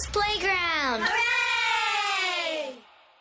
Mom's Playground. Hooray!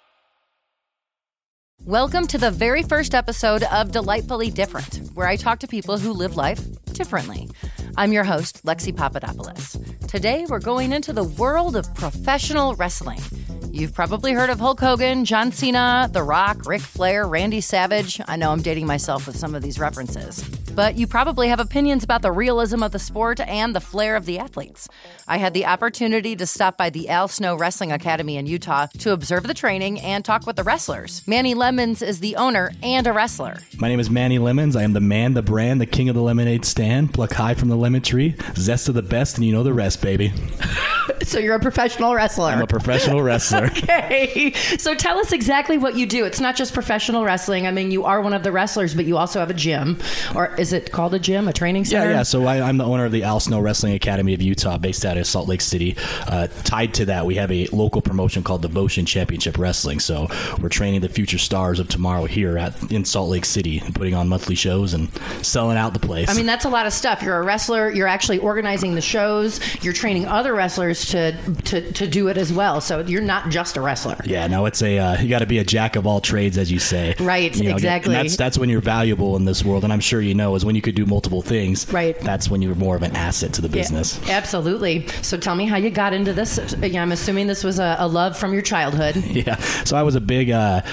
Welcome to the very first episode of Delightfully Different, where I talk to people who live life differently. I'm your host, Lexi Papadopoulos. Today, we're going into the world of professional wrestling. You've probably heard of Hulk Hogan, John Cena, The Rock, Ric Flair, Randy Savage. I know I'm dating myself with some of these references. But you probably have opinions about the realism of the sport and the flair of the athletes. I had the opportunity to stop by the Al Snow Wrestling Academy in Utah to observe the training and talk with the wrestlers. Manny Lemons is the owner and a wrestler. My name is Manny Lemons. I am the man, the brand, the king of the lemonade stand. Pluck high from the lemon tree. Zest of the best, and you know the rest, baby. So you're a professional wrestler. I'm a professional wrestler. Okay. So tell us exactly what you do. It's not just professional wrestling. I mean, you are one of the wrestlers, but you also have a gym. Or is it called a gym, a training center? Yeah. So I'm the owner of the Al Snow Wrestling Academy of Utah, based out of Salt Lake City. Tied to that, we have a local promotion called Devotion Championship Wrestling. So we're training the future stars of tomorrow here in Salt Lake City, putting on monthly shows and selling out the place. I mean, that's a lot of stuff. You're a wrestler. You're actually organizing the shows. You're training other wrestlers to do it as well. So you're not just a wrestler. Yeah, no, it's you got to be a jack of all trades, as you say. Right, exactly. And that's when you're valuable in this world, and I'm sure you know, is when you could do multiple things. Right. That's when you're more of an asset to the business. Yeah, absolutely. So tell me how you got into this. I'm assuming this was a love from your childhood. Yeah. So I was a big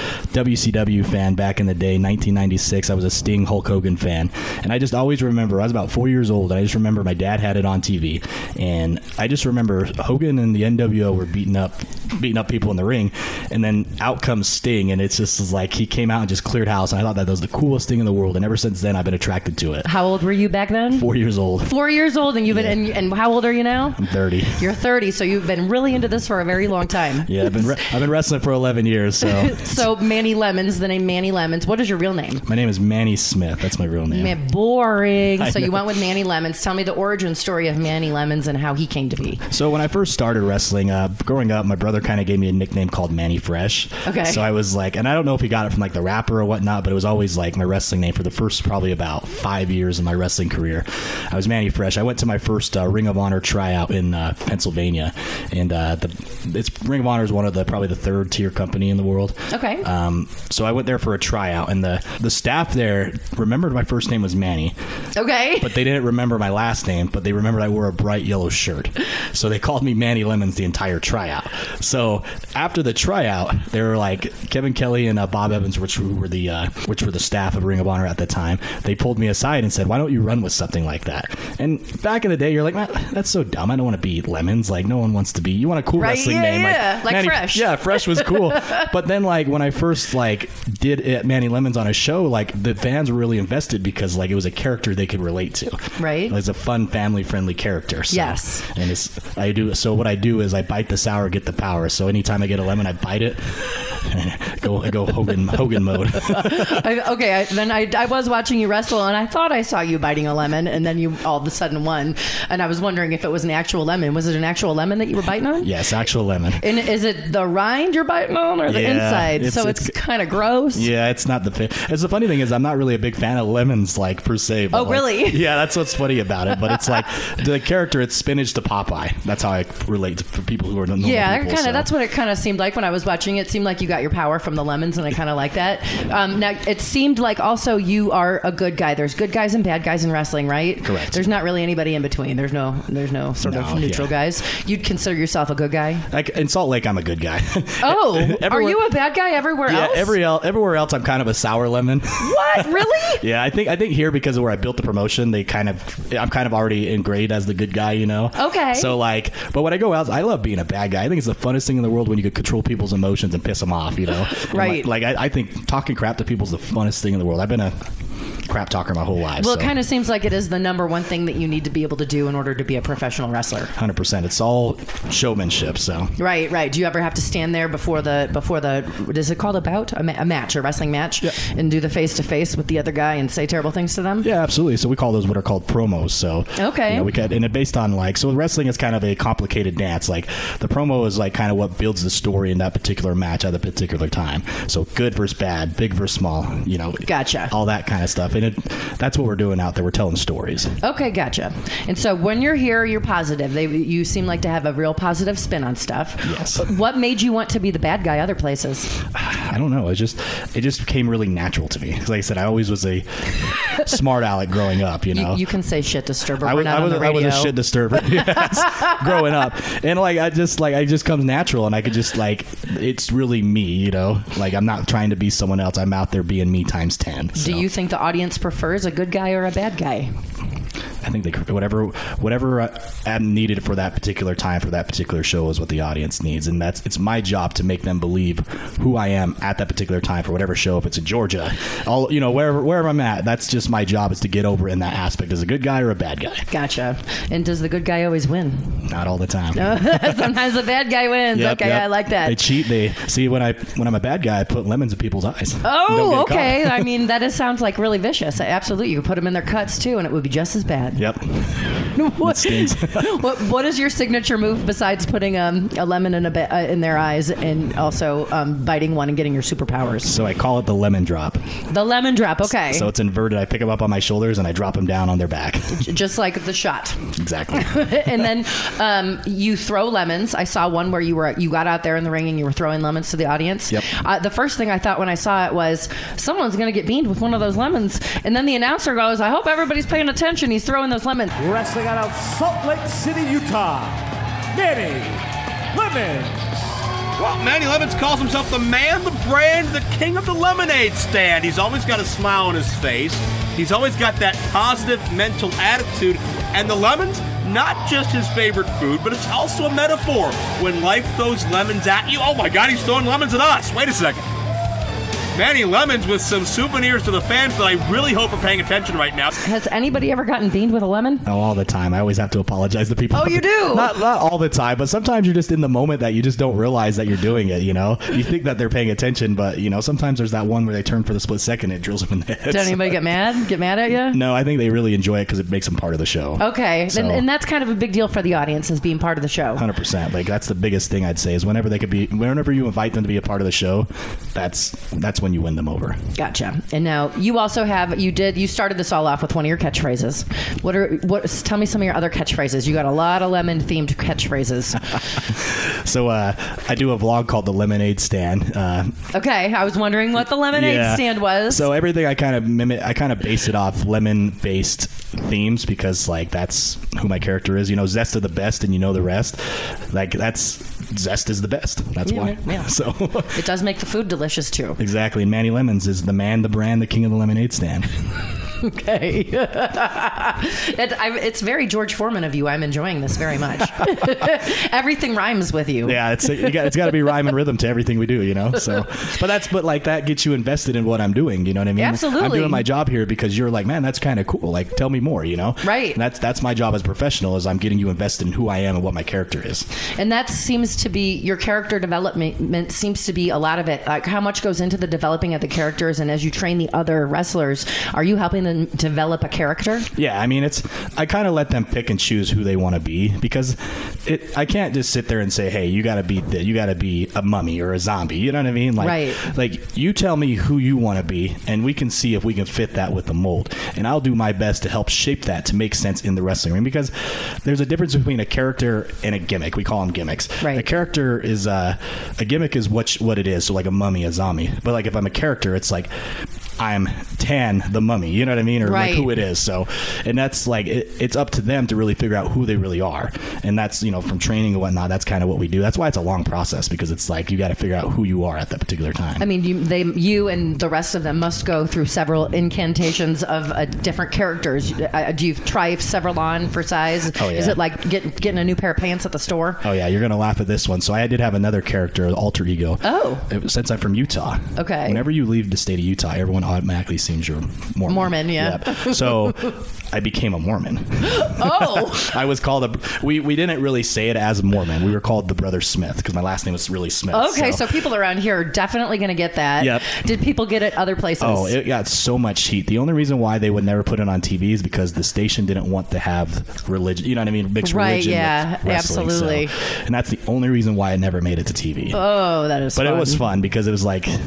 WCW fan back in the day, 1996. I was a Sting Hulk Hogan fan, and I just always remember, I was about 4 years old, and I just remember my dad had it on TV, and I just remember Hogan and the NWO were beating up people in the ring, and then out comes Sting, and it's just like he came out and just cleared house, and I thought that was the coolest thing in the world, and ever since then I've been attracted to it. How old were you back then? 4 years old. 4 years old, and you've been and how old are you now? I'm 30. You're 30, so you've been really into this for a very long time. Yeah, I've been wrestling for 11 years. So So Manny Lemons, the name Manny Lemons. What is your real name? My name is Manny Smith. That's my real name. Man, boring. So you went with Manny Lemons. Tell me the origin story of Manny Lemons and how he came to be. So when I first started wrestling, growing up, my brother kind of gave me a nickname called Manny Fresh. Okay. So I was like, and I don't know if he got it from like the rapper or whatnot, but it was always like my wrestling name for the first probably about 5 years of my wrestling career. I was Manny Fresh. I went to my first Ring of Honor tryout in Pennsylvania, and Ring of Honor is one of probably the third tier company in the world. Okay. So I went there for a tryout, and the staff there remembered my first name was Manny. Okay. But they didn't remember my last name, but they remembered I wore a bright yellow shirt. So they called me Manny Lemons the entire tryout. So after the tryout, they were like, Kevin Kelly and Bob Evans, which were the staff of Ring of Honor at the time, they pulled me aside and said, why don't you run with something like that? And back in the day, you're like, man, that's so dumb. I don't want to be Lemons. Like, no one wants to be. You want a cool wrestling name. Yeah. Like Manny, Fresh. Yeah, Fresh was cool. But then, like, when I first, like, did it, Manny Lemons on a show, like, the fans were really invested because, like, it was a character they could relate to. Right. It was a fun, family-friendly character. So, yes. And so what I do is I bite the sour, get the power. So anytime I get a lemon, I bite it. I go Hogan mode. I was watching you wrestle, and I thought I saw you biting a lemon, and then you all of a sudden won. And I was wondering if it was an actual lemon. Was it an actual lemon that you were biting on? Yes, actual lemon. And is it the rind you're biting on, or the inside? It's kind of gross. Yeah, it's not it's the funny thing is I'm not really a big fan of lemons, like, per se. But, oh, really? Yeah, that's what's funny about it. But it's like the character, it's spinach to Popeye. That's how I relate for people who are normal people. Yeah, that's what it kind of seemed like when I was watching it. It seemed like you got your power from the lemons, and I kind of like that. Now, it seemed like also you are a good guy. There's good guys and bad guys in wrestling, right? Correct. There's not really anybody in between. There's no sort of neutral guys. You'd consider yourself a good guy? Like in Salt Lake, I'm a good guy. Oh, are you a bad guy everywhere else? Yeah, everywhere else, I'm kind of a sour lemon. What? Really? Yeah, I think here because of where I built the promotion, I'm kind of already ingrained as the good guy, you know? Okay. So like, but when I go out, I love being a bad guy. I think it's the funnest thing in the world when you could control people's emotions and piss them off, you know? Right. Like I think talking crap to people is the funnest thing in the world. I've been a crap talker my whole life. Well, it kind of seems like it is the number one thing that you need to be able to do in order to be a professional wrestler. 100%. It's all showmanship. So right. Do you ever have to stand there before the what is it called, a bout, a match, a wrestling match, and do the face to face with the other guy and say terrible things to them? Yeah, absolutely. So we call those what are called promos. So okay, and it's based on so wrestling is kind of a complicated dance. Like the promo is like kind of what builds the story in that particular match at a particular time. So good versus bad, big versus small. Gotcha. All that kind of stuff. And that's what we're doing out there. We're telling stories. Okay, gotcha. And so when you're here, you're positive. You seem like to have a real positive spin on stuff. Yes. What made you want to be the bad guy other places? I don't know. It just came really natural to me. Like I said, I always was a smart aleck growing up, you know. You can say shit disturber. I was a shit disturber, yes, growing up. And like it just comes natural, and I could just like, it's really me, you know. Like I'm not trying to be someone else. I'm out there being me times 10. So. Do you think the audience prefers a good guy or a bad guy? I think whatever I'm needed for that particular time, for that particular show, is what the audience needs, and it's my job to make them believe who I am at that particular time for whatever show. If it's in Georgia, wherever I'm at, that's just my job, is to get over in that aspect as a good guy or a bad guy. Gotcha. And does the good guy always win? Not all the time. Sometimes the bad guy wins. Yep. I like that. They cheat. They see when I'm a bad guy, I put lemons in people's eyes. Oh, okay. I mean, sounds like really vicious. Absolutely, you could put them in their cuts too, and it would be just as bad. Yep. What, it stings. what is your signature move besides putting a lemon in their eyes and also biting one and getting your superpowers? So I call it the lemon drop. The lemon drop, okay. So it's inverted. I pick them up on my shoulders and I drop them down on their back. Just like the shot. Exactly. And then you throw lemons. I saw one where you got out there in the ring and you were throwing lemons to the audience. Yep. The first thing I thought when I saw it was, someone's going to get beamed with one of those lemons. And then the announcer goes, I hope everybody's paying attention. He's throwing those lemons. Wrestling out of Salt Lake City, Utah, Manny Lemons. Well, Manny Lemons calls himself the man, the brand, the king of the lemonade stand. He's always got a smile on his face. He's always got that positive mental attitude. And the lemons, not just his favorite food, but it's also a metaphor. When life throws lemons at you, oh my God, he's throwing lemons at us. Wait a second. Manny Lemons with some souvenirs to the fans that I really hope are paying attention right now. Has anybody ever gotten beamed with a lemon? Oh, all the time. I always have to apologize to people. Oh, you do? Not all the time, but sometimes you're just in the moment that you just don't realize that you're doing it, you know? You think that they're paying attention, but, you know, sometimes there's that one where they turn for the split second and it drills them in the head. Did anybody get mad at you? No, I think they really enjoy it because it makes them part of the show. Okay. So, and that's kind of a big deal for the audience, as being part of the show. 100%. Like, that's the biggest thing I'd say is whenever you invite them to be a part of the show, that's when you win them over. Gotcha. And now you also you started this all off with one of your catchphrases. Tell me some of your other catchphrases. You got a lot of lemon themed catchphrases. So I do a vlog called The Lemonade Stand. Okay. I was wondering what the lemonade stand was. So everything I kind of base it off lemon based themes because like that's who my character is. You know, Zest of the best and you know the rest. Like Zest is the best. That's why. Yeah. So it does make the food delicious too. Exactly. And Manny Lemons is the man, the brand, the king of the lemonade stand. Okay. It's very George Foreman of you. I'm enjoying this very much. Everything rhymes with you. Yeah, it's got to be rhyme and rhythm to everything we do, you know. So, but that gets you invested in what I'm doing. You know what I mean? Absolutely. I'm doing my job here because you're like, man, that's kind of cool. Like, tell me more. You know? Right. And that's my job as a professional is I'm getting you invested in who I am and what my character is. And that seems to be your character development. Seems to be a lot of it. Like how much goes into the developing of the characters, and as you train the other wrestlers, are you helping them develop a character? Yeah, I mean, I kind of let them pick and choose who they want to be because I can't just sit there and say, hey, you got to be a mummy or a zombie. You know what I mean? Like, right. Like you tell me who you want to be, and we can see if we can fit that with the mold. And I'll do my best to help shape that to make sense in the wrestling ring because there's a difference between a character and a gimmick. We call them gimmicks. Right. A character is a gimmick is what it is. So like a mummy, a zombie. But like if I'm a character, it's like I'm Tan the Mummy, you know what I mean? Or right. like who it is. So, and that's like, it's up to them to really figure out who they really are. And that's, you know, from training and whatnot, that's kind of what we do. That's why it's a long process because it's like, you got to figure out who you are at that particular time. I mean, you and the rest of them must go through several incantations of different characters. Do you try several on for size? Oh, yeah. Is it like getting a new pair of pants at the store? Oh yeah. You're going to laugh at this one. So I did have another character, alter ego. Oh. Since I'm from Utah. Okay. Whenever you leave the state of Utah, everyone automatically assumes you're Mormon. Mormon, yeah. Yep. So I became a Mormon. Oh. I was called we didn't really say it as Mormon. We were called the Brother Smith because my last name was really Smith. Okay, so people around here are definitely going to get that. Yep. Did people get it other places? Oh, it got so much heat. The only reason why they would never put it on TV is because the station didn't want to have religion. You know what I mean? Mixed religion. Yeah, with wrestling, absolutely. So, and that's the only reason why it never made it to TV. Oh, that is. But fun. it was fun because it was like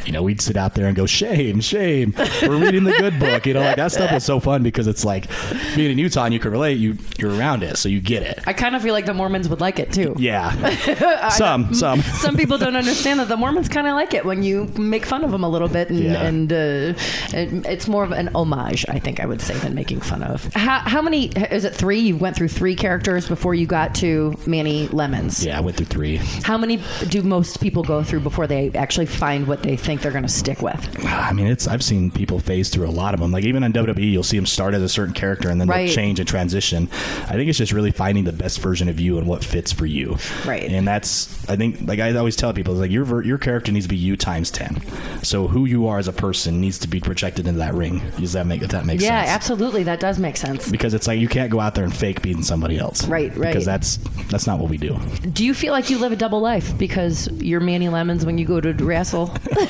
we'd sit out there and go, shame, we're reading the good book. Like that stuff was so fun because it's like being in Utah and you can relate, you're around it, so you get it. I kind of feel like the Mormons would like it too. Yeah. Some people don't understand that the Mormons kind of like it when you make fun of them a little bit, and it's more of an homage, I think I would say, than making fun of. How many, is it 3? You went through 3 characters before you got to Manny Lemons. Yeah, I went through 3. How many do most people go through before they actually find what they think they're going to stick with? I mean, I've seen people phase through a lot of them. Like even on WWE, you'll see them start as a certain character and then they'll change and transition. I think it's just really finding the best version of you and what fits for you. Right. And that's, I think, like I always tell people, it's like your character needs to be you times 10. So who you are as a person needs to be projected into that ring. Does that make sense? Yeah, absolutely. That does make sense. Because it's like you can't go out there and fake beating somebody else. Right. Because that's not what we do. Do you feel like you live a double life because you're Manny Lemons when you go to wrestle?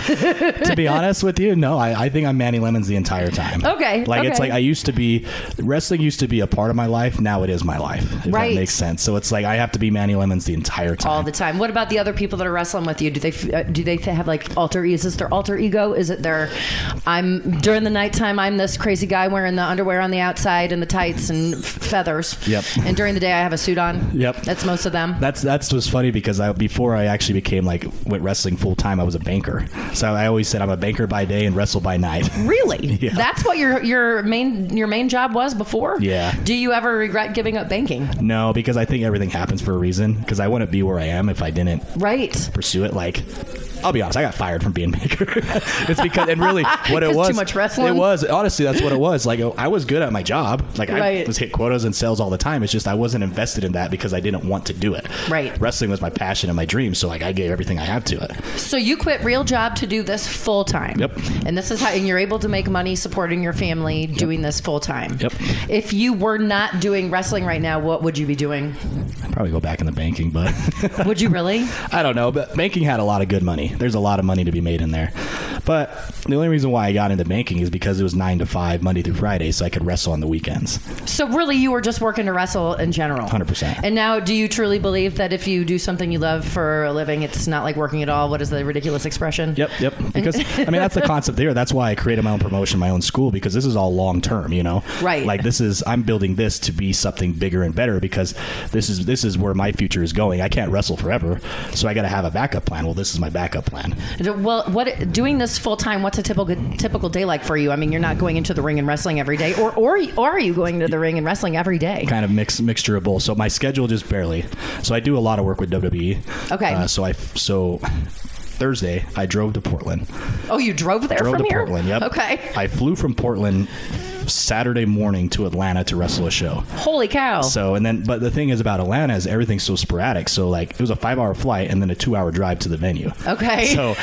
To be honest with you, no. I think I'm Manny Lemons the entire time. Okay. Like it's like wrestling used to be a part of my life. Now it is my life. If that makes sense. So it's like I have to be Manny Lemons the entire time. All the time. What about the other people that are wrestling with you? Do they have like alter? Is this their alter ego? Is it their? During the nighttime, I'm this crazy guy wearing the underwear on the outside and the tights and feathers. Yep. And during the day, I have a suit on. Yep. That's most of them. That's what's funny because before I actually became went wrestling full time, I was a banker. So I always said I'm a banker by day and wrestle by night. Really? Yeah. That's what your main job was before? Yeah. Do you ever regret giving up banking? No, because I think everything happens for a reason. Because I wouldn't be where I am if I didn't pursue it. Like, I'll be honest, I got fired from being banker. It's because, and really, what it was, too much wrestling. It was, honestly, that's what it was. Like, I was good at my job. Like, I was hit quotas and sales all the time. It's just I wasn't invested in that because I didn't want to do it. Right. Wrestling was my passion and my dream, so I gave everything I have to it. So you quit real job to do this full time. Yep. And this is how, and you're able to make money supporting your family doing this full time. Yep. If you were not doing wrestling right now, what would you be doing? I'd probably go back into banking, but would you really? I don't know, but banking had a lot of good money. There's a lot of money to be made in there. But the only reason why I got into banking is because it was 9 to 5, Monday through Friday, so I could wrestle on the weekends. So really, you were just working to wrestle in general? 100%. And now, do you truly believe that if you do something you love for a living, it's not like working at all? What is the ridiculous expression? Yep. Because, I mean, that's the concept there. That's why I created my own promotion, my own school, because this is all long term, Right. Like, I'm building this to be something bigger and better because this is where my future is going. I can't wrestle forever, so I got to have a backup plan. Well, this is my backup plan. Well, doing this full time, what's a typical day like for you? I mean, you're not going into the ring and wrestling every day, or are you going to the ring and wrestling every day? Kind of mixture of both. So my schedule just barely. So I do a lot of work with WWE. Okay. So Thursday I drove to Portland. Oh, you drove there from here? Portland. Yep. Okay. I flew from Portland Saturday morning to Atlanta to wrestle a show. Holy cow. So, but the thing is about Atlanta is everything's so sporadic. So like it was a 5-hour flight and then a 2-hour drive to the venue. Okay. So,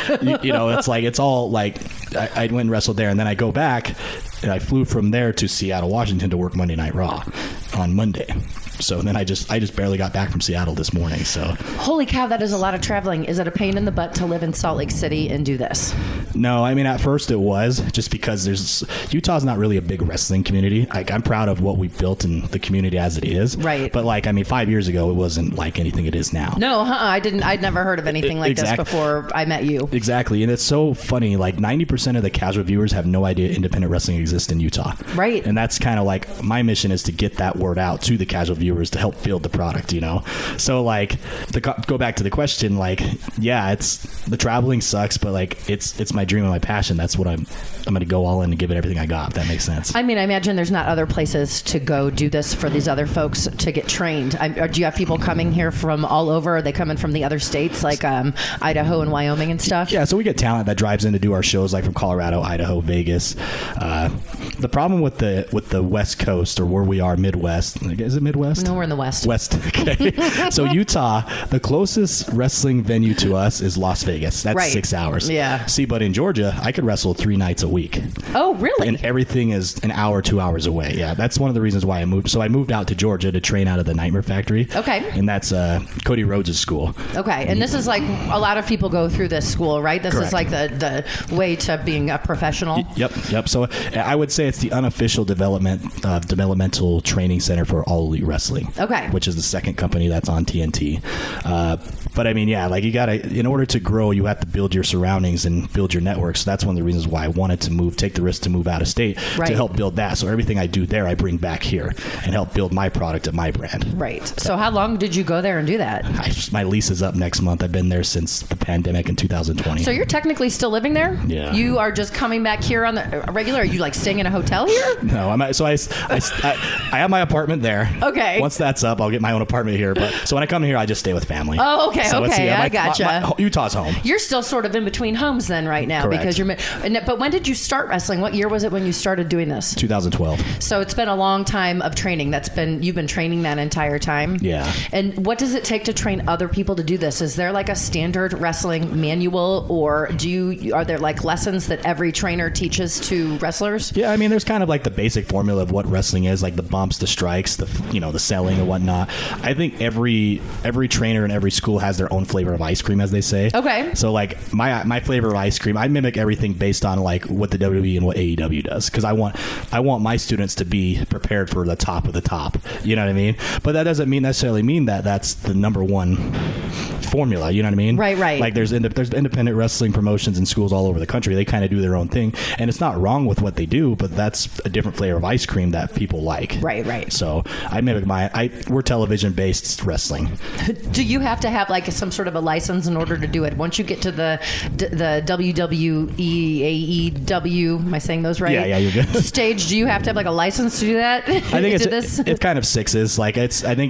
it's all like I went and wrestled there and then I go back and I flew from there to Seattle, Washington to work Monday Night Raw on Monday. So then I just barely got back from Seattle this morning. So holy cow, that is a lot of traveling. Is it a pain in the butt to live in Salt Lake City and do this? No, I mean at first it was just because Utah's not really a big wrestling community. Like I'm proud of what we built in the community as it is. Right. But 5 years ago it wasn't like anything it is now. No, I'd never heard of anything like this before I met you. Exactly, and it's so funny. Like 90% of the casual viewers have no idea independent wrestling exists in Utah. Right. And that's kind of like my mission is to get that word out to the casual viewers to help build the product, So go back to the question, it's the traveling sucks, but it's my dream and my passion. That's what I'm going to go all in and give it everything I got, if that makes sense. I mean, I imagine there's not other places to go do this for these other folks to get trained. Do you have people coming here from all over? Are they coming from the other states like Idaho and Wyoming and stuff? Yeah, so we get talent that drives in to do our shows from Colorado, Idaho, Vegas. The problem with the West Coast or where we are, Midwest, is it Midwest? No, we're in the West. West, okay. So Utah, the closest wrestling venue to us is Las Vegas. That's 6 hours. Yeah. See, but in Georgia, I could wrestle 3 nights a week. Oh, really? And everything is an hour, 2 hours away. Yeah, that's one of the reasons why I moved. So I moved out to Georgia to train out of the Nightmare Factory. Okay. And that's Cody Rhodes' school. Okay. And this is like a lot of people go through this school, right? This Correct. is like the way to being a professional. Yep. So I would say it's the unofficial developmental training center for All Elite Wrestling. Okay. Which is the second company that's on TNT. But I mean, you gotta, in order to grow, you have to build your surroundings and build major networks. So that's one of the reasons why I wanted to take the risk to move out of state to help build that. So everything I do there, I bring back here and help build my product at my brand. Right. So how long did you go there and do that? My lease is up next month. I've been there since the pandemic in 2020. So you're technically still living there? Yeah. You are just coming back here on the regular? Are you like staying in a hotel here? No, I have my apartment there. Okay. Once that's up, I'll get my own apartment here. But so when I come here, I just stay with family. Oh, okay. So okay. I gotcha. Utah's home. You're still sort of in between homes then right now. Correct. Because but when did you start wrestling? What year was it when you started doing this? 2012. So it's been a long time of training. You've been training that entire time? Yeah. And what does it take to train other people to do this? Is there like a standard wrestling manual, or are there like lessons that every trainer teaches to wrestlers? Yeah, I mean, there's kind of like the basic formula of what wrestling is, like the bumps, the strikes, the selling and whatnot. I think every trainer in every school has their own flavor of ice cream, as they say. Okay. So like my flavor of ice cream, I mimic everything based on like what the WWE and what AEW does, because I want my students to be prepared for the top of the top. You know what I mean? But that doesn't necessarily mean that that's the number one formula. You know what I mean? Right. Like there's independent wrestling promotions in schools all over the country. They kind of do their own thing, and it's not wrong with what they do, but that's a different flavor of ice cream that people like. Right. So I mimic we're television based wrestling. Do you have to have like some sort of a license in order to do it? Once you get to the WWE, AEW, am I saying those right? Yeah, you're good. Stage, do you have to have like a license to do that? I think it's kind of sixes. Like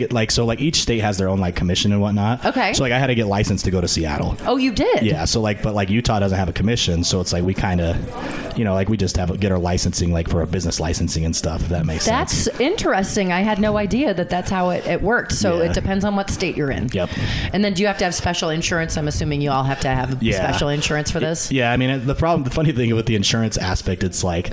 each state has their own like commission and whatnot. Okay. So like I had to get licensed to go to Seattle. Oh, you did? Yeah. So but Utah doesn't have a commission, so it's like we kind of, we just get our licensing like for a business licensing and stuff. If that makes sense. That's interesting. I had no idea that's how it worked. So it depends on what state you're in. Yep. And then do you have to have special insurance? I'm assuming you all have to have special insurance for this. Yeah. I mean, the funny thing with the insurance aspect, it's like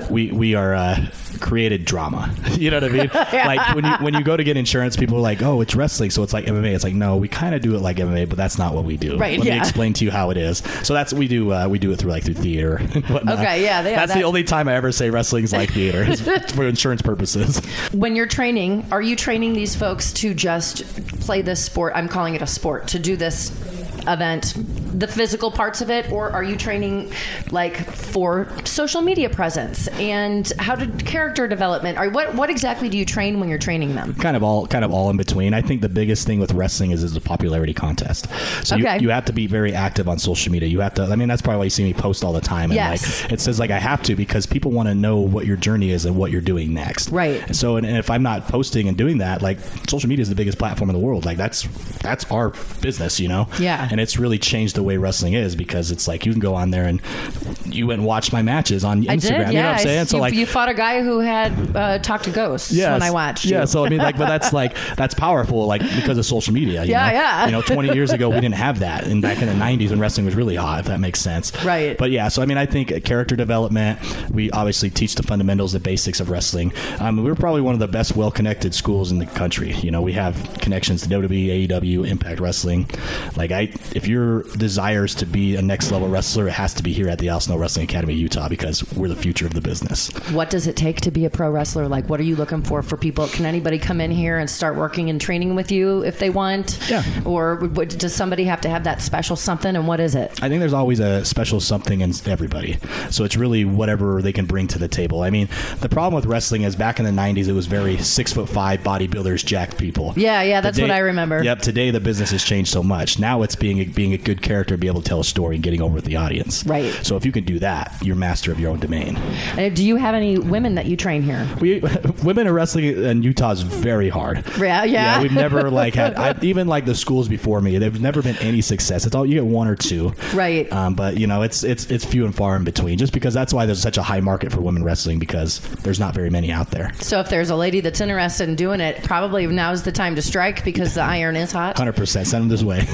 we are created drama. You know what I mean? Yeah. Like when you go to get insurance, people are like, oh, it's wrestling, so it's like MMA. It's like, no, we kind of do it like MMA, but that's not what we do. Right. Let me explain to you how it is. So that's we do it through theater and whatnot. Okay. Yeah. That's the only time I ever say wrestling's like theater is for insurance purposes. When you're training, are you training these folks to just play this sport? I'm calling it a sport, to do this event, the physical parts of it, or are you training like for social media presence and how to character development, or what exactly do you train when you're training them? Kind of all in between. I think the biggest thing with wrestling is a popularity contest. So you have to be very active on social media. You have to. I mean, that's probably why you see me post all the time. And like it says like I have to, because people want to know what your journey is and what you're doing next. Right. And so and if I'm not posting and doing that, like social media is the biggest platform in the world. Like that's our business, Yeah. And it's really changed the way wrestling is, because it's like you can go on there and you went and watch my matches on Instagram. I did, yeah. You know what I'm saying? So you fought a guy who had talked to ghosts when I watched. Yeah. You. So I mean, like, but that's powerful, like because of social media. You know? 20 years ago we didn't have that, and back in the 90s when wrestling was really hot, if that makes sense. Right. But yeah, so I mean, I think character development. We obviously teach the fundamentals, the basics of wrestling. We're probably one of the best, well-connected schools in the country. We have connections to WWE, AEW, Impact Wrestling. Like if your desires to be a next level wrestler, it has to be here at the Al Snow Wrestling Academy, Utah, because we're the future of the business. What does it take to be a pro wrestler? Like, what are you looking for people? Can anybody come in here and start working and training with you if they want? Yeah. Or does somebody have to have that special something, and what is it? I think there's always a special something in everybody. So it's really whatever they can bring to the table. I mean, the problem with wrestling is back in the 90s, it was very 6'5" bodybuilders, jacked people. Yeah, that's what I remember. Yep. Today the business has changed so much. Now it's being a good character, be able to tell a story and getting over with the audience. Right. So if you can do that, you're master of your own domain. Do you have any women that you train here? Women in wrestling in Utah is very hard. Yeah. We've never had even like the schools before me. There's never been any success. It's all you get one or two. Right. But it's few and far in between. Just because that's why there's such a high market for women wrestling, because there's not very many out there. So if there's a lady that's interested in doing it, probably now's the time to strike, because the iron is hot. 100%. Send them this way.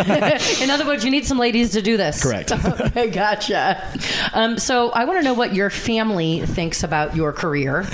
In other words, you need some ladies to do this. Correct. Okay, gotcha. So I want to know what your family thinks about your career.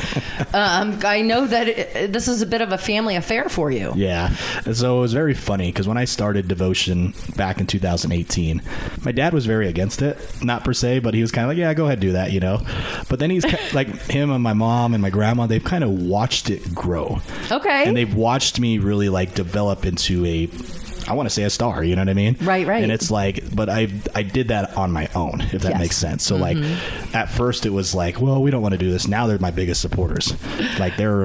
I know that this is a bit of a family affair for you. Yeah. So it was very funny, because when I started Devotion back in 2018, my dad was very against it. Not per se, but he was kind of like, yeah, go ahead, do that, But then he's like, him and my mom and my grandma, they've kind of watched it grow. Okay. And they've watched me really like develop into I want to say a star, you know what I mean? Right. And it's like, but I did that on my own, if that makes sense. So like at first it was like, well, we don't want to do this. Now they're my biggest supporters. Like we're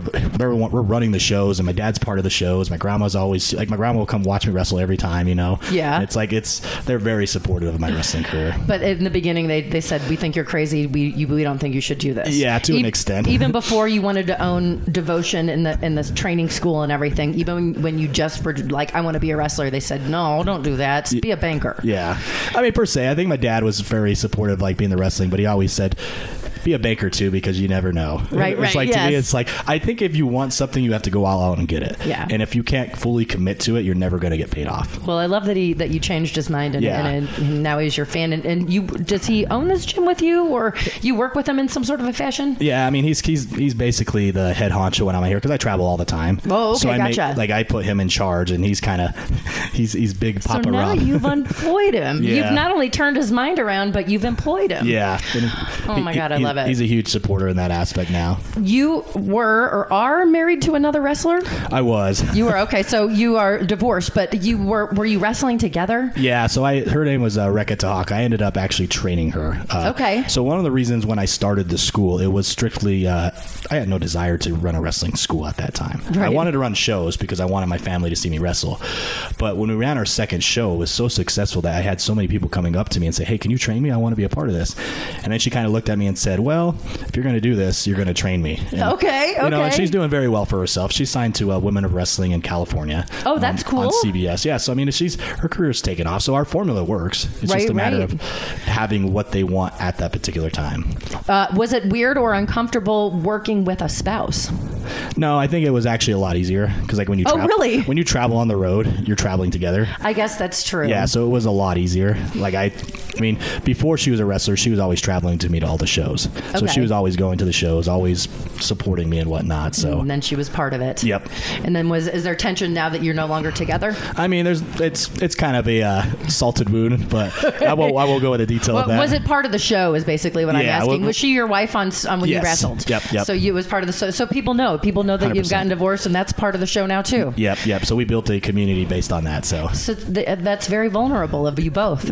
running the shows, and my dad's part of the shows. My grandma's always like, my grandma will come watch me wrestle every time, you know? Yeah. And it's like, they're very supportive of my wrestling career. But in the beginning, they said, we think you're crazy. We don't think you should do this. Yeah, to an extent. Even before you wanted to own Devotion in the training school and everything, even when you just were like, I want to be a wrestler, they said, no, don't do that. Be a banker. Yeah. I mean, per se, I think my dad was very supportive, like being the wrestling, but he always said, be a banker too, because you never know. Right. It's like, to me, it's like, I think if you want something, you have to go all out and get it. Yeah. And if you can't fully commit to it, you're never going to get paid off. Well, I love that you changed his mind and now he's your fan. And does he own this gym with you, or you work with him in some sort of a fashion? Yeah, I mean, he's basically the head honcho when I'm here, because I travel all the time. Oh, okay, so gotcha. I put him in charge, and he's kind of he's big Papa So now Rob. you've employed him. Yeah. You've not only turned his mind around, but you've employed him. Yeah. Oh my God, I love it. He's a huge supporter in that aspect now. You were or are married to another wrestler? I was. You were, okay. So you are divorced, but were you wrestling together? Yeah, so her name was Rekha Tahak. I ended up actually training her. Okay. So one of the reasons when I started the school, it was strictly, I had no desire to run a wrestling school at that time. Right. I wanted to run shows because I wanted my family to see me wrestle. But when we ran our second show, it was so successful that I had so many people coming up to me and say, hey, can you train me? I want to be a part of this. And then she kind of looked at me and said, well, if you're going to do this, you're going to train me. And, Okay. You know, and she's doing very well for herself. She's signed to Women of Wrestling in California. Oh, that's cool. On CBS. Yeah, so I mean, her career's taken off. So our formula works. It's just a matter of having what they want at that particular time. Was it weird or uncomfortable working with a spouse? No, I think it was actually a lot easier, because like when you really? when you travel on the road, you're traveling together. I guess that's true. Yeah, so it was a lot easier. Like I mean, before she was a wrestler, she was always traveling to me to all the shows. So she was always going to the shows, always supporting me and whatnot. So and then she was part of it. Yep. And then is there tension now that you're no longer together? I mean, it's kind of a salted wound, but I won't go into detail of that. Was it part of the show? Is basically what I'm asking. Was she your wife on when you wrestled? Yep. So it was part of the show. So people know that you've 100%. gotten divorced, and that's part of the show now too. Yep. So we built a community based on that. So that's very vulnerable of you both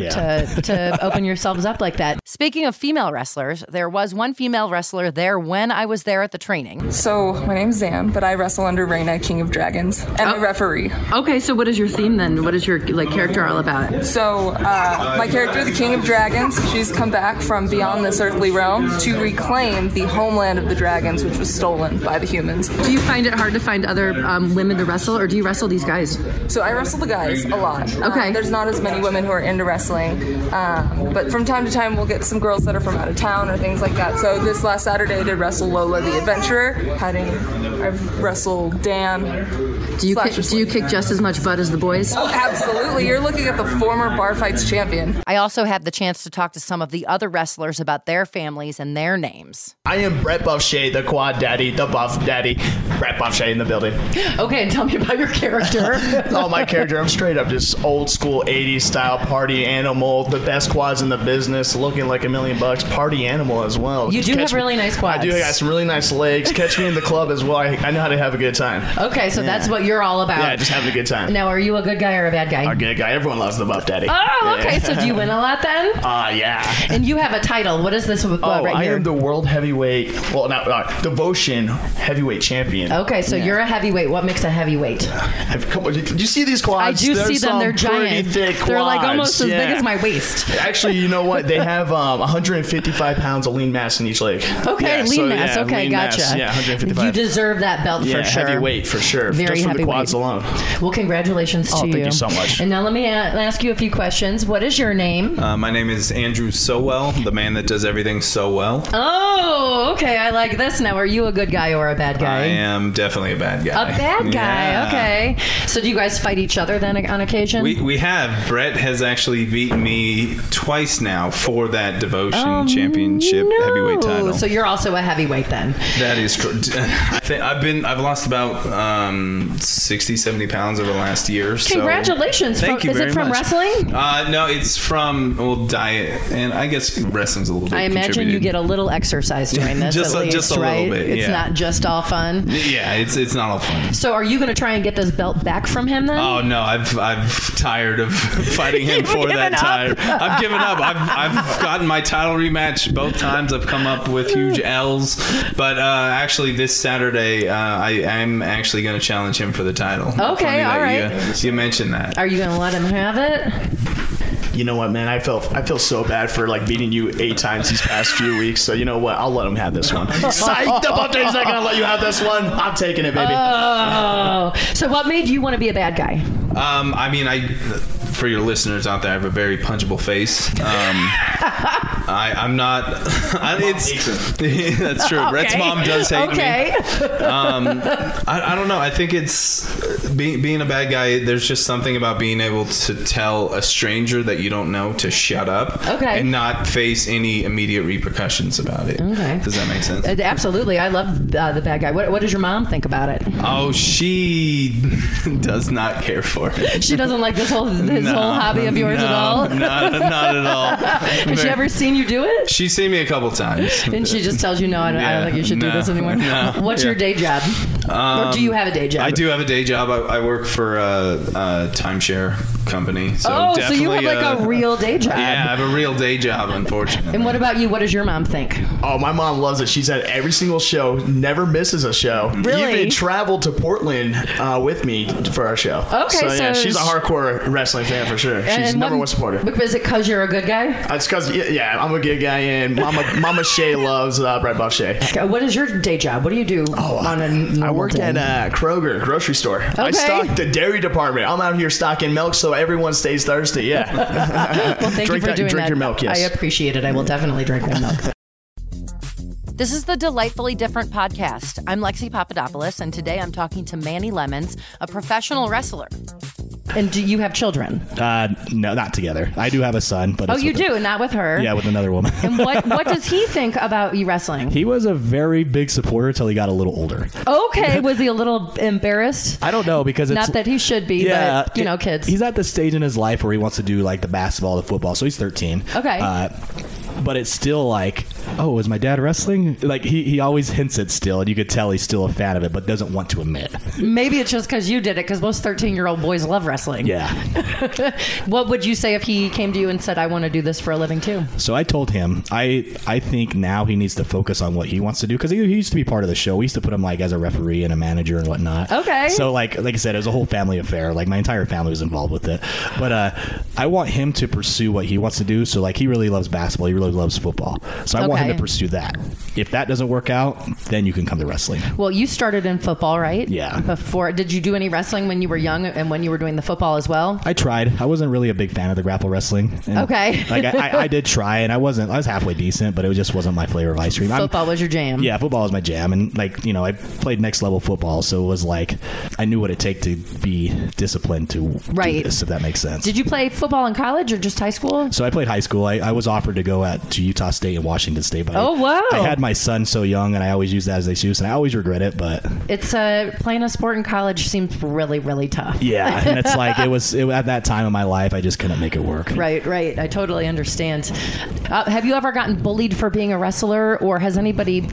to open yourselves up like that. Speaking of female wrestlers, there was one female wrestler there when I was there at the training. So my name's Zan, but I wrestle under Reina, King of Dragons, and a referee. Okay, so what is your theme then? What is your character all about? So my character, the King of Dragons, she's come back from beyond this earthly realm to reclaim the homeland of the dragons, which was stolen by the humans. Do you find it hard to find other women to wrestle, or do you wrestle these guys? So I wrestle the guys a lot. Okay. There's not as many women who are into wrestling, but from time to time we'll get some girls that are from out of town or things like that. So this last Saturday I did wrestle Lola the Adventurer. I've wrestled Dan. Do you kick just as much butt as the boys? Oh, absolutely. You're looking at the former Bar Fights champion. I also had the chance to talk to some of the other wrestlers about their families and their names. I am Brett Buffshay, the Quad Daddy, the Buff Daddy. Brett Buffshay in the building. Okay, and tell me about your character. Oh, my character, I'm straight up just old school 80s style party animal, the best quads in the business, looking like $1 million, party animal as well. You do have really nice quads. I do. I got some really nice legs. Catch me in the club as well. I know how to have a good time. Okay, so that's what you're all about. Yeah, just having a good time. Now, are you a good guy or a bad guy? A good guy. Everyone loves the Buff Daddy. Oh, okay. So do you win a lot then? Yeah. And you have a title. What is this right I here? am the world heavyweight, Devotion heavyweight champion. Okay, so you're a heavyweight. What makes a heavyweight? Did you see these quads? I do see them. They're giant. Thick quads. They're like almost as big as my waist. Actually, you know what? They have 155 pounds of lean mass in each leg. Okay, lean mass. Okay, lean gotcha. Mass. Yeah, 155. You deserve that belt for sure. Heavyweight for sure. Very just for heavyweight. the quads alone. Well, congratulations to you. Thank you so much. And now let me ask you a few questions. What is your name? My name is Andrew Sowell, the man that does everything so well. Oh, okay. I like this. Now, are you a good guy or a bad guy? I am definitely a bad guy. A bad guy. Yeah. Okay. So do you guys fight each other then on occasion? We have. Brett has actually beaten me twice now for that Devotion Championship heavyweight title. So you're also a heavyweight then? That is true. I think I've lost about 60, 70 pounds over the last year. Congratulations. So thank you very much. Is it from wrestling? No, it's from diet, and I guess wrestling's a little bit. I imagine you get a little exercise doing this, just at least, just a right? little bit. It's not just all all fun. Yeah, it's not all fun. So are you going to try and get this belt back from him then? Oh no, I've tired of fighting him for that title. I've given up. I've gotten my title rematch both times. I've come up with huge L's, but actually this Saturday I am actually going to challenge him for the title. Okay, all right. You mentioned that. Are you going to let him have it? You know what, man? I feel so bad for like beating you 8 times these past few weeks. So you know what? I'll let him have this one. Psyched up there. He's not gonna let you have this one. I'm taking it, baby. Oh. So what made you want to be a bad guy? I mean, for your listeners out there, I have a very punchable face. I'm not. That's true. Okay. Rhett's mom does hate me. Okay. I don't know. I think it's being a bad guy. There's just something about being able to tell a stranger that you don't know to shut up. Okay. And not face any immediate repercussions about it. Okay. Does that make sense? Absolutely. I love the bad guy. What does your mom think about it? Oh, she does not care for it. She doesn't like this whole hobby of yours at all? Not at all. Has she ever seen you do it? She's seen me a couple times. And she just tells you, no, I don't think you should do this anymore. No, What's your day job? Or do you have a day job? I do have a day job. I work for a timeshare company. So so you have like a real day job. Yeah, I have a real day job, unfortunately. And what about you? What does your mom think? Oh, my mom loves it. She's at every single show, never misses a show. Really? Even traveled to Portland with me for our show. Okay, so yeah, so she's a hardcore wrestling fan for sure. She's number one supporter. Is it because you're a good guy? It's because I'm a good guy, and Mama Shay loves Brett Buff Shay. What is your day job? What do you do on a normal I work day? at Kroger grocery store. Okay. I stock the dairy department. I'm out here stocking milk so everyone stays thirsty. Yeah. Well, thank you for doing that. Drink your milk. Yes. I appreciate it. I will definitely drink my milk. This is the Delightfully Different podcast. I'm Lexi Papadopoulos, and today I'm talking to Manny Lemons, a professional wrestler. And do you have children? No, not together. I do have a son, but you do, not with her. Yeah, with another woman. And what does he think about you wrestling? He was a very big supporter until he got a little older. Okay, was he a little embarrassed? I don't know because it's not that he should be, but kids. He's at the stage in his life where he wants to do like the basketball, the football. So he's 13. Okay. But it's still like, oh, is my dad wrestling? Like he always hints it still, and you could tell he's still a fan of it, but doesn't want to admit. Maybe it's just because you did it, because most 13-year-old boys love wrestling. Yeah. What would you say if he came to you and said, I want to do this for a living too? So I told him, I think now he needs to focus on what he wants to do, because he used to be part of the show. We used to put him like as a referee and a manager and whatnot. Okay. So like I said, it was a whole family affair. Like my entire family was involved with it. But I want him to pursue what he wants to do. So like he really loves basketball. He really loves football. So I want him to pursue that. If that doesn't work out, then you can come to wrestling. Well, you started in football, right? Yeah. Before, did you do any wrestling when you were young and when you were doing the football as well? I tried. I wasn't really a big fan of the grapple wrestling. And okay. Like I did try, and I was halfway decent, but it just wasn't my flavor of ice cream. Football was your jam. Yeah, football was my jam, and like I played next level football, so it was like I knew what it take to be disciplined to do this, if that makes sense. Did you play football in college or just high school? So I played high school. I was offered to go to Utah State and Washington State, but I had my son so young, and I always use that as an excuse, and I always regret it. But it's playing a sport in college seems really, really tough. Yeah, and it's like it was at that time of my life, I just couldn't make it work. Right. I totally understand. Have you ever gotten bullied for being a wrestler, or has anybody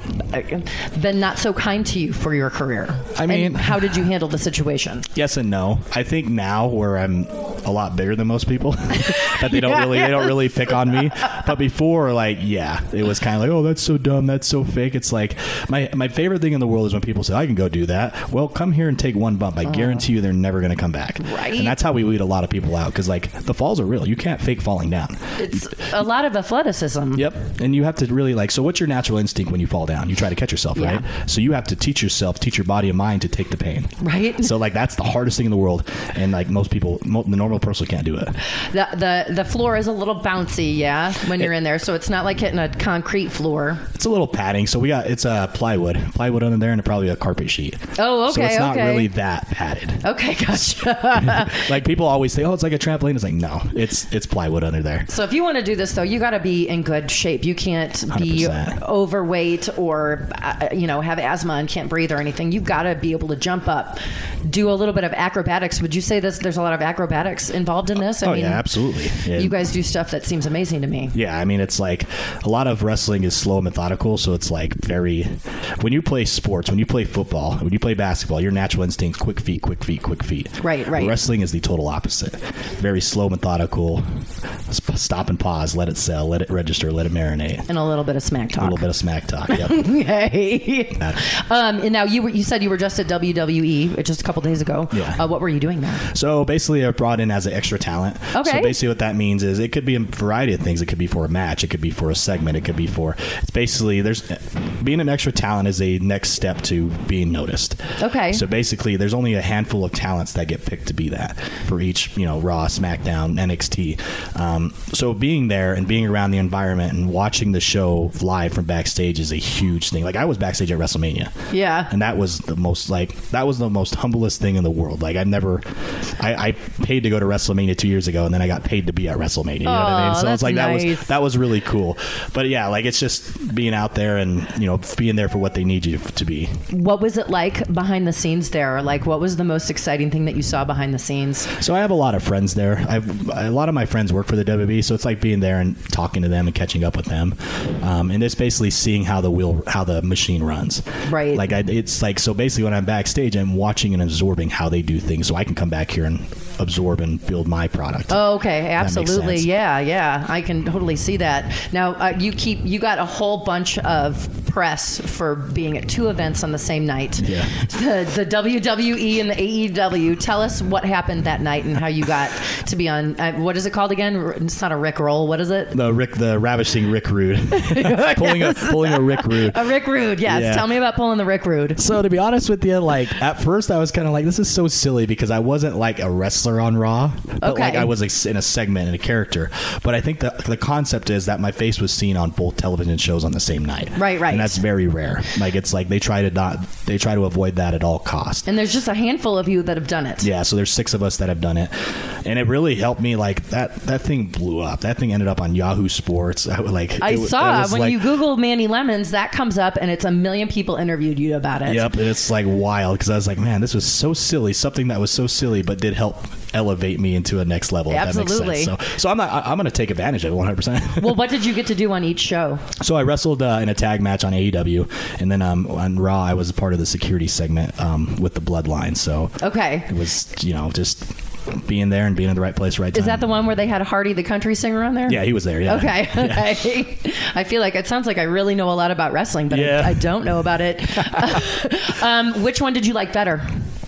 been not so kind to you for your career? I mean, and how did you handle the situation? Yes and no. I think now where I'm a lot bigger than most people, that they don't really pick on me. But before, it was kind of like, oh, that's so dumb, that's so fake. It's like my favorite thing in the world is when people say, I can go do that. Well, come here and take one bump. I guarantee you they're never going to come back. Right. And that's how we weed a lot of people out, because the falls are real. You can't fake falling down. It's a lot of athleticism. Yep. And you have to really so what's your natural instinct when you fall down? You try to catch yourself, right? So you have to teach your body and mind to take the pain. Right. So that's the hardest thing in the world, and most people, the normal person can't do it. The floor is a little bouncy, when you're in there, so it's not like hitting a concrete floor. It's a little padding, so it's plywood under there, and probably a carpet sheet. Oh, okay. So it's not really that padded. Okay, gotcha. People always say, oh, it's like a trampoline. It's like, no, it's plywood under there. So if you want to do this, though, you got to be in good shape. You can't 100%. be overweight or have asthma and can't breathe or anything. You've got to be able to jump up, do a little bit of acrobatics. Would you say there's a lot of acrobatics guys involved in this? I mean, yeah, absolutely. Yeah. You guys do stuff that seems amazing to me. Yeah, I mean, it's like a lot of wrestling is slow and methodical, so it's like very. When you play sports, when you play football, when you play basketball, your natural instinct, quick feet, quick feet, quick feet. Right. Wrestling is the total opposite. Very slow, methodical, stop and pause, let it sell, let it register, let it marinate. And a little bit of smack talk. A little bit of smack talk, yep. Okay. And now you said you were just at WWE just a couple days ago. Yeah. What were you doing there? So basically, I brought in as an extra talent. Okay. So basically, what that means is it could be a variety of things. It could be for a match. It could be for a segment. It could be for. It's basically being an extra talent is a next step to being noticed. Okay. So basically, there's only a handful of talents that get picked to be that for each, Raw, SmackDown, NXT. So being there and being around the environment and watching the show live from backstage is a huge thing. Like I was backstage at WrestleMania. Yeah. And that was the most humblest thing in the world. Like I paid to go to WrestleMania 2 years ago, and then I got paid to be at WrestleMania. You know what I mean? So it's like nice. that was really cool. But yeah, like it's just being out there and being there for what they need you to be. What was it like behind the scenes there? Like, what was the most exciting thing that you saw behind the scenes? So I have a lot of friends there. A lot of my friends work for the WWE, so it's like being there and talking to them and catching up with them, and it's basically seeing how the machine runs. Right. Like it's like, so basically when I'm backstage, I'm watching and absorbing how they do things, so I can come back here and absorb and build my product. Oh, okay, absolutely. Yeah, I can totally see that. Now you got a whole bunch of press for being at two events on the same night. Yeah. The WWE and the AEW. Tell us what happened that night and how you got to be on. What is it called again? It's not a Rick Roll. What is it? The ravishing Rick Rude. pulling a Rick Rude. A Rick Rude. Yes. Yeah. Tell me about pulling the Rick Rude. So to be honest with you, like at first I was kind of like, this is so silly because I wasn't like a wrestler on Raw, but Okay. like I was in a segment and a character. But I think the concept is that my face was seen on both television shows on the same night. Right. And that's very rare. Like it's like they try to avoid that at all costs. And there's just a handful of you that have done it. Yeah, so there's 6 of us that have done it, and it really helped me. Like that thing blew up. That thing ended up on Yahoo Sports. I saw when you Google Manny Lemons, that comes up, and it's 1 million people interviewed you about it. Yep, and it's like wild because I was like, man, this was so silly. Something that was so silly, but did help elevate me into a next level. Absolutely. If that makes sense. So I'm going to take advantage of it 100%. Well, what did you get to do on each show? So I wrestled in a tag match on AEW, and then on Raw I was a part of the security segment with the Bloodline. So Okay. it was just being there and being in the right place, right time. Is that the one where they had Hardy the country singer on there? Yeah, he was there. Yeah. Okay. Yeah. Okay. I feel like it sounds like I really know a lot about wrestling, but Yeah. I don't know about it. Which one did you like better?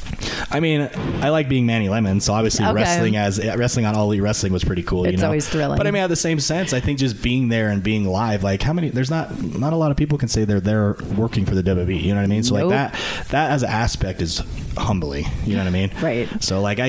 I mean, I like being Manny Lemon, so obviously Okay. wrestling on All Elite Wrestling was pretty cool. It's always thrilling. But I mean, at the same sense, I think just being there and being live, like there's not a lot of people can say they're there working for the WWE. You know what I mean? So Nope. like that as an aspect is humbling. You know what I mean? Right. So like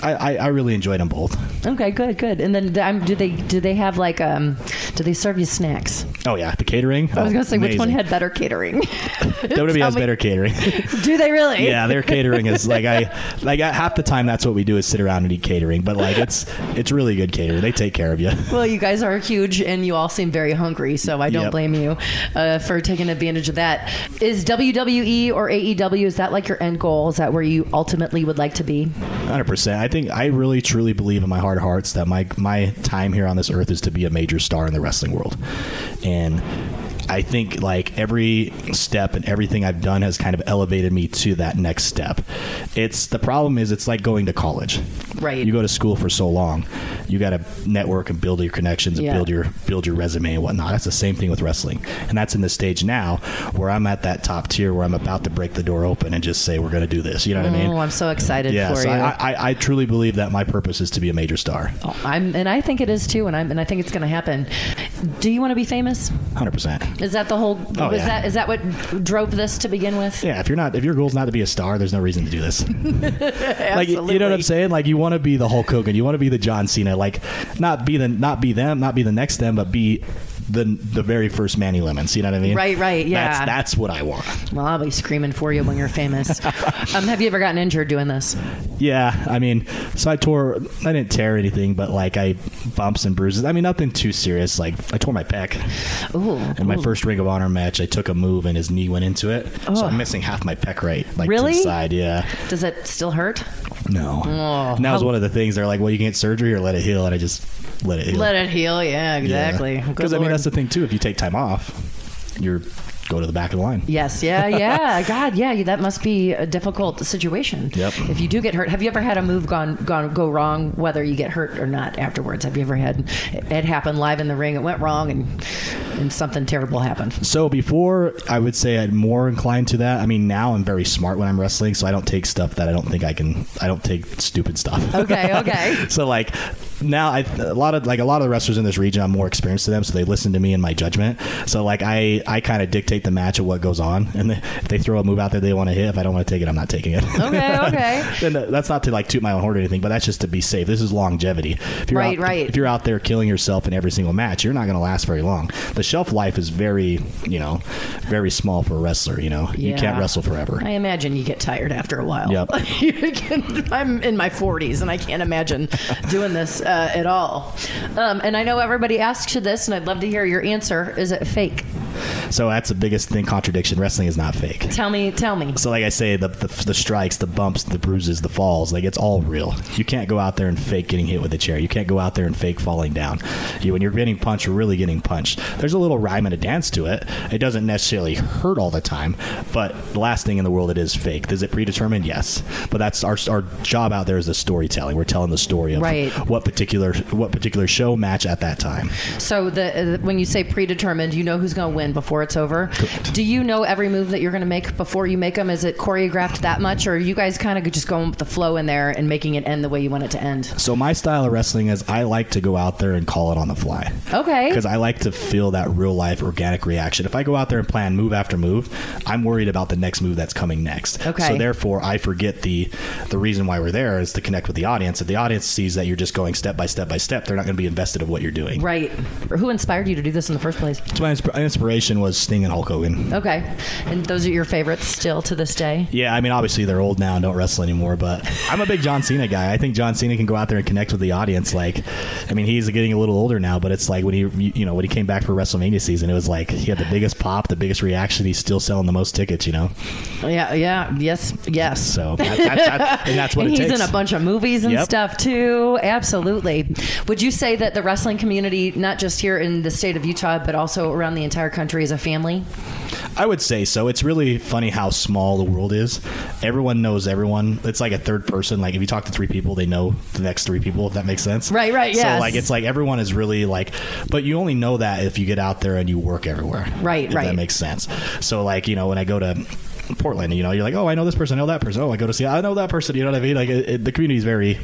I really enjoyed them both. Okay, good. And then do they have like do they serve you snacks? Oh yeah, the catering. I was gonna say which one amazing. had better catering? WWE has me. better catering. Do they really? Yeah, their catering is like half the time that's what we do is sit around and eat catering, but like it's really good catering. They take care of you. Well, you guys are huge, and you all seem very hungry, so I don't Yep. blame you for taking advantage of that. Is WWE or AEW, is that like your end goal? Is that where you ultimately would like to be? 100%. I think I really truly believe in my heart of hearts that my time here on this earth is to be a major star in the wrestling world. And I think like every step and everything I've done has kind of elevated me to that next step. The problem is it's like going to college. Right. You go to school for so long, you got to network and build your connections and Yeah. build your resume and whatnot. That's the same thing with wrestling, and that's in the stage now where I'm at that top tier where I'm about to break the door open and just say we're going to do this. You know what I mean? Oh, I'm so excited Yeah. for So you. I truly believe that my purpose is to be a major star. And I think it is too, and I think it's going to happen. Do you want to be famous? 100%. Is that the whole? Oh, is yeah. that what drove this to begin with? Yeah, if your goal's not to be a star, there's no reason to do this. Like, you know what I'm saying? Like, you want to be the Hulk Hogan, you want to be the John Cena, like not be the next them, but be the very first Manny Lemons. You know what I mean? Right. Yeah. That's what I want. Well, I'll be screaming for you when you're famous. Have you ever gotten injured doing this? Yeah, I mean, so I didn't tear anything, but like I bumps and bruises. I mean, nothing too serious. Like I tore my pec. Ooh. In my first Ring of Honor match, I took a move and his knee went into it. Oh. So I'm missing half my pec right, like Really? to the side. Yeah. Does it still hurt? No. Oh, and that was one of the things. They're like, well, you can get surgery or let it heal. And I just let it heal. Let it heal. Yeah, exactly. Because, I mean, that's the thing, too. If you take time off, you're go to the back of the line. Yes. Yeah. God, yeah. That must be a difficult situation. Yep. If you do get hurt, have you ever had a move go wrong, whether you get hurt or not afterwards? Have you ever had it happen live in the ring? It went wrong and something terrible happened. So before, I would say I'm more inclined to that. I mean, now I'm very smart when I'm wrestling, so I don't take stuff that I don't think I can. I don't take stupid stuff. Okay. So like now, a lot of the wrestlers in this region, I'm more experienced to them, so they listen to me and my judgment. So like I kind of dictate the match of what goes on, and if they throw a move out there they want to hit, if I don't want to take it, I'm not taking it. Okay. And that's not to like toot my own horn or anything, but that's just to be safe. This is longevity. If you're if you're out there killing yourself in every single match, you're not going to last very long. The shelf life is very small for a wrestler. You can't wrestle forever. I imagine you get tired after a while. Yep. I'm in my 40s and I can't imagine doing this at all. And I know everybody asks you this, and I'd love to hear your answer. Is it fake? So that's the biggest thing. Contradiction. Wrestling is not fake. Tell me. So like I say, the strikes, the bumps, the bruises, the falls, like it's all real. You can't go out there and fake getting hit with a chair. You can't go out there and fake falling down. When you're getting punched, you're really getting punched. There's a little rhyme and a dance to it. It doesn't necessarily hurt all the time, but the last thing in the world, it is fake. Is it predetermined? Yes. But that's our job out there is the storytelling. We're telling the story of what particular show match at that time. So when you say predetermined, you know who's going to win before it's over. Correct. Do you know every move that you're going to make before you make them? Is it choreographed that much, or are you guys kind of just going with the flow in there and making it end the way you want it to end? So my style of wrestling is I like to go out there and call it on the fly. Okay. Because I like to feel that real life organic reaction. If I go out there and plan move after move, I'm worried about the next move that's coming next. Okay. So therefore, I forget the reason why we're there is to connect with the audience. If the audience sees that you're just going step by step by step, they're not going to be invested in what you're doing. Right. Who inspired you to do this in the first place? So my inspiration was Sting and Hulk Hogan. Okay. And those are your favorites still to this day? Yeah, I mean, obviously they're old now and don't wrestle anymore, but I'm a big John Cena guy. I think John Cena can go out there and connect with the audience. Like, I mean, he's getting a little older now, but it's like when he came back for WrestleMania season, it was like he had the biggest pop, the biggest reaction. He's still selling the most tickets, Yeah, yes. So that's what and it takes. He's in a bunch of movies and stuff too. Absolutely. Would you say that the wrestling community, not just here in the state of Utah, but also around the entire country, is a family? I would say so. It's really funny how small the world is. Everyone knows everyone. It's like a third person. Like if you talk to three people, they know the next three people, if that makes sense. Right, yes. So like it's like everyone is really like, but you only know that if you get out there and you work everywhere. Right. If that makes sense. So like, when I go to Portland, you're like, oh, I know this person, I know that person. Oh, I go to see, I know that person. You know what I mean? Like the community is very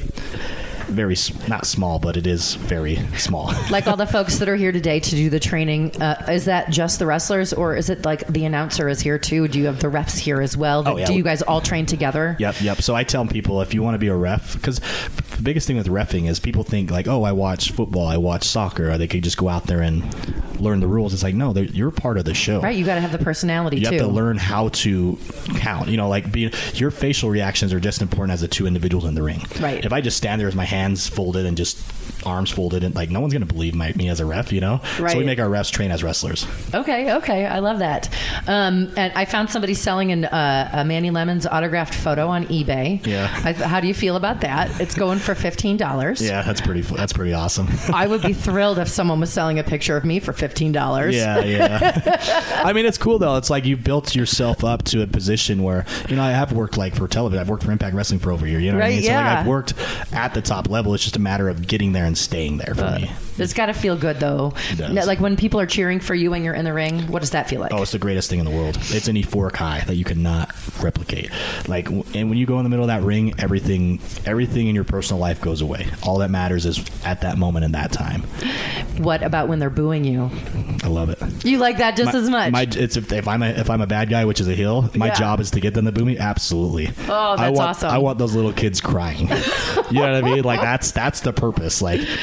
not small, but it is very small. Like all the folks that are here today to do the training, is that just the wrestlers, or is it like the announcer is here too? Do you have the refs here as well? Oh, yeah. Do you guys all train together? Yep. So I tell people, if you want to be a ref, because the biggest thing with reffing is people think like, oh, I watch football, I watch soccer, or they could just go out there and learn the rules. It's like, no, you're part of the show. Right, you got to have the personality too. You have to learn how to count. Your facial reactions are just as important as the two individuals in the ring. Right. If I just stand there with my hands folded and just arms folded, and like no one's going to believe me as a ref, Right. So we make our refs train as wrestlers. Okay, I love that. And I found somebody selling a Manny Lemons autographed photo on eBay. Yeah. How do you feel about that? It's going for $15. Yeah, that's pretty awesome. I would be thrilled if someone was selling a picture of me for $15. Yeah. I mean, it's cool though. It's like you built yourself up to a position where, I have worked like for television. I've worked for Impact Wrestling for over a year. You know what I mean? So like I've worked at the top level. It's just a matter of getting there and staying there for me. It's got to feel good though. It does. Like when people are cheering for you and you're in the ring, what does that feel like? Oh, it's the greatest thing in the world. It's an euphoric high that you cannot replicate. Like, and when you go in the middle of that ring, everything in your personal life goes away. All that matters is at that moment in that time. What about when they're booing you? I love it. You like that just as much? If I'm a bad guy, which is a heel, my job is to get them to boo me. Absolutely. Oh, that's awesome. I want those little kids crying. You know what I mean? Like that's the purpose. Like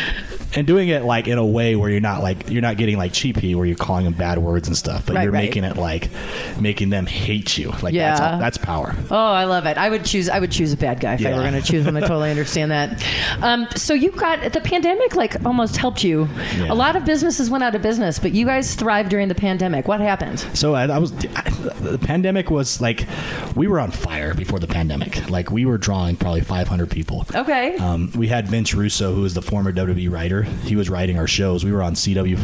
And doing it like in a way where you're not getting like cheap heat where you're calling them bad words and stuff, but you're making it like making them hate you. Like that's power. Oh, I love it. I would choose a bad guy if I were going to choose one. I totally understand that. So you got the pandemic like almost helped you. Yeah. A lot of businesses went out of business, but you guys thrived during the pandemic. What happened? So the pandemic was like, we were on fire before the pandemic. Like we were drawing probably 500 people. Okay. We had Vince Russo, who is the former WWE writer. He was writing our shows. We were on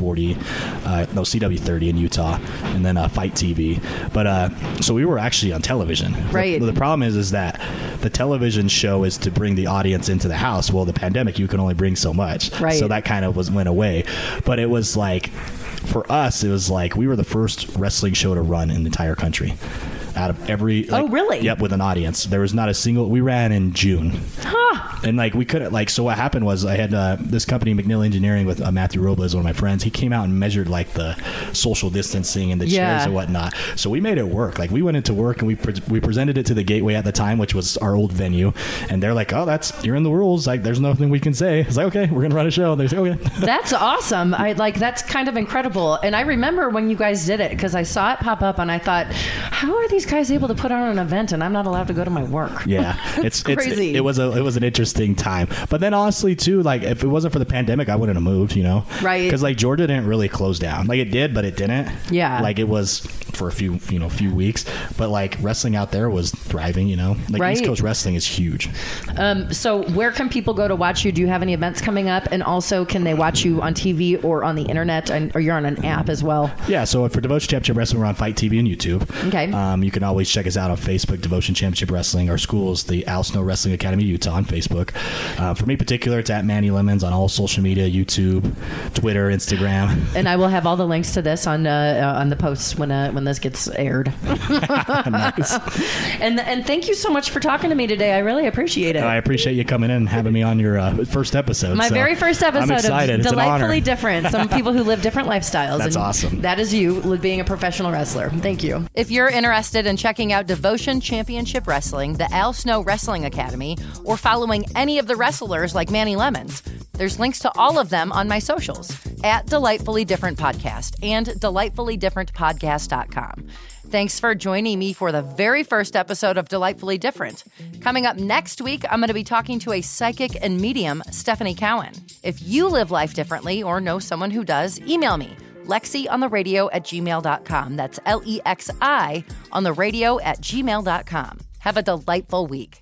CW30 in Utah, and then Fight TV. But so we were actually on television. Right. The problem is that the television show is to bring the audience into the house. Well, the pandemic, you can only bring so much. Right. So that kind of went away. But it was like, for us, it was like we were the first wrestling show to run in the entire country. Out of every... oh, really? Yep, with an audience. There was not a single... We ran in June. Huh. And, like, we couldn't... Like, so what happened was I had this company, McNeil Engineering, with Matthew Robles, one of my friends. He came out and measured, like, the social distancing and the chairs and whatnot. So we made it work. Like, we went into work and we presented it to the Gateway at the time, which was our old venue. And they're like, oh, you're in the rules. Like, there's nothing we can say. It's like, okay, we're going to run a show. They say, okay. That's awesome. That's kind of incredible. And I remember when you guys did it, because I saw it pop up and I thought, how are these guys able to put on an event and I'm not allowed to go to my work? Yeah, it's crazy. It was an interesting time. But then honestly too, like if it wasn't for the pandemic, I wouldn't have moved, you know? Right. Because like Georgia didn't really close down. Like it did, but it didn't. Yeah. Like it was for a few weeks. But like wrestling out there was thriving, you know? Like East Coast wrestling is huge. So where can people go to watch you? Do you have any events coming up? And also, can they watch you on TV or on the internet? Or you're on an app as well? Yeah, so for Devotion Championship Wrestling, we're on Fight TV and YouTube. Okay. You can always check us out on Facebook, Devotion Championship Wrestling. Our school is the Al Snow Wrestling Academy Utah on Facebook. For me in particular, it's at Manny Lemons on all social media, YouTube, Twitter, Instagram. And I will have all the links to this on the posts when this gets aired. Nice. And thank you so much for talking to me today. I really appreciate it. I appreciate you coming in and having me on your first episode. My very first episode. I'm excited. Of It's Delightfully Different. Some people who live different lifestyles. That's awesome. That is you being a professional wrestler. Thank you. If you're interested in checking out Devotion Championship Wrestling, the Al Snow Wrestling Academy, or following any of the wrestlers like Manny Lemons, there's links to all of them on my socials at Delightfully Different Podcast and delightfullydifferentpodcast.com. Thanks for joining me for the very first episode of Delightfully Different. Coming up next week, I'm going to be talking to a psychic and medium, Stephanie Cowan. If you live life differently or know someone who does, email me, lexiontheradio@gmail.com. That's LEXI on the radio@gmail.com. Have a delightful week.